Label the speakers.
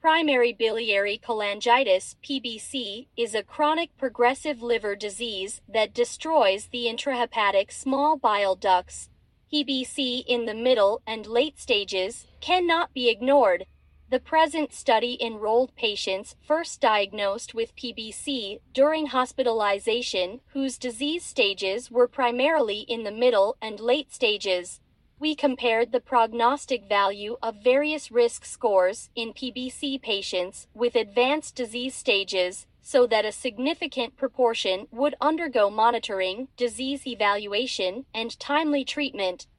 Speaker 1: Primary biliary cholangitis (PBC) is a chronic progressive liver disease that destroys the intrahepatic small bile ducts. PBC in the middle and late stages cannot be ignored. The present study enrolled patients first diagnosed with PBC during hospitalization whose disease stages were primarily in the middle and late stages. We compared the prognostic value of various risk scores in PBC patients with advanced disease stages so that a significant proportion would undergo monitoring, disease evaluation, and timely treatment.